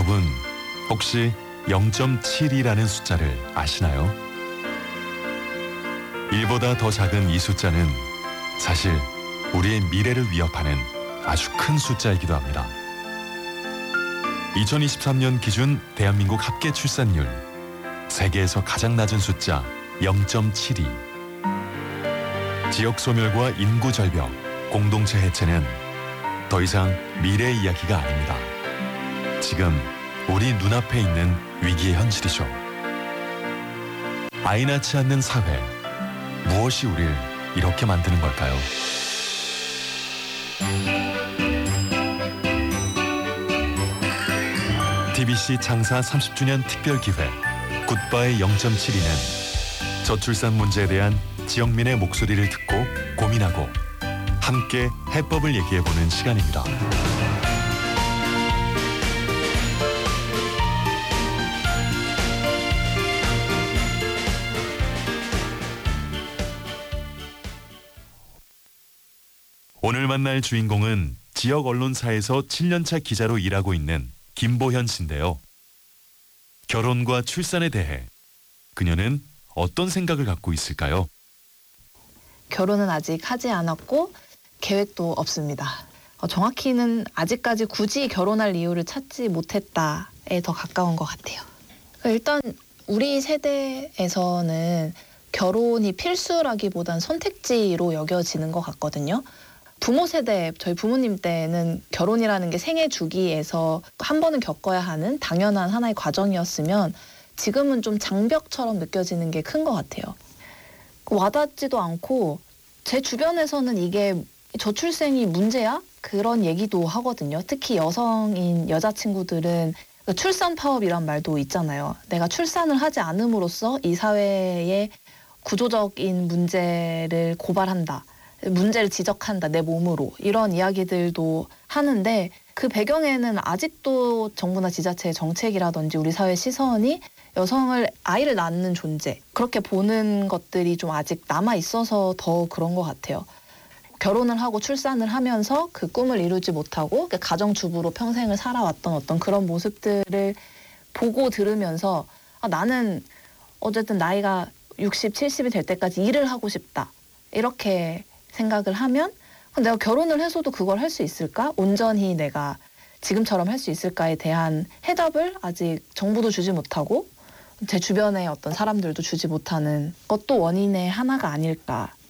여러분, 혹시 0.7이라는 숫자를 아시나요? 1보다 더 작은 이 숫자는 사실 우리의 미래를 위협하는 아주 큰 숫자이기도 합니다. 2023년 기준 대한민국 합계 출산율, 세계에서 가장 낮은 숫자 0.72. 지역 소멸과 인구 절벽, 공동체 해체는 더 이상 미래의 이야기가 아닙니다. 지금 우리 눈앞에 있는 위기의 현실이죠. 아이 낳지 않는 사회, 무엇이 우리를 이렇게 만드는 걸까요? TBC 창사 30주년 특별기회 굿바이 0.72는 저출산 문제에 대한 지역민의 목소리를 듣고 고민하고 함께 해법을 얘기해보는 시간입니다. 오늘 만날 주인공은 지역 언론사에서 7년차 기자로 일하고 있는 김보현 씨인데요. 결혼과 출산에 대해 그녀는 어떤 생각을 갖고 있을까요? 결혼은 아직 하지 않았고 계획도 없습니다. 정확히는 아직까지 굳이 결혼할 이유를 찾지 못했다에 더 가까운 것 같아요. 일단 우리 세대에서는 결혼이 필수라기보단 선택지로 여겨지는 것 같거든요. 부모 세대, 저희 부모님 때는 결혼이라는 게 생애 주기에서 한 번은 겪어야 하는 당연한 하나의 과정이었으면 지금은 좀 장벽처럼 느껴지는 게 큰 것 같아요. 와닿지도 않고 제 주변에서는 이게 저출생이 문제야? 그런 얘기도 하거든요. 특히 여성인 여자친구들은 출산 파업이란 말도 있잖아요. 내가 출산을 하지 않음으로써 이 사회의 구조적인 문제를 고발한다. 문제를 지적한다, 내 몸으로. 이런 이야기들도 하는데 그 배경에는 아직도 정부나 지자체의 정책이라든지 우리 사회 시선이 여성을 아이를 낳는 존재, 그렇게 보는 것들이 좀 아직 남아있어서 더 그런 것 같아요. 결혼을 하고 출산을 하면서 그 꿈을 이루지 못하고 가정주부로 평생을 살아왔던 어떤 그런 모습들을 보고 들으면서 나는 어쨌든 나이가 60, 70이 될 때까지 일을 하고 싶다. 이렇게 생각을 하면 내가 결혼을 해서도 그걸 할 수 있을까? 온전히 내가 지금처럼 할 수 있을까에 대한 해답을 아직 정부도 주지 못하고 제 주변의 어떤 사람들도 주지 못하는 것도 원인의 하나가 아닐까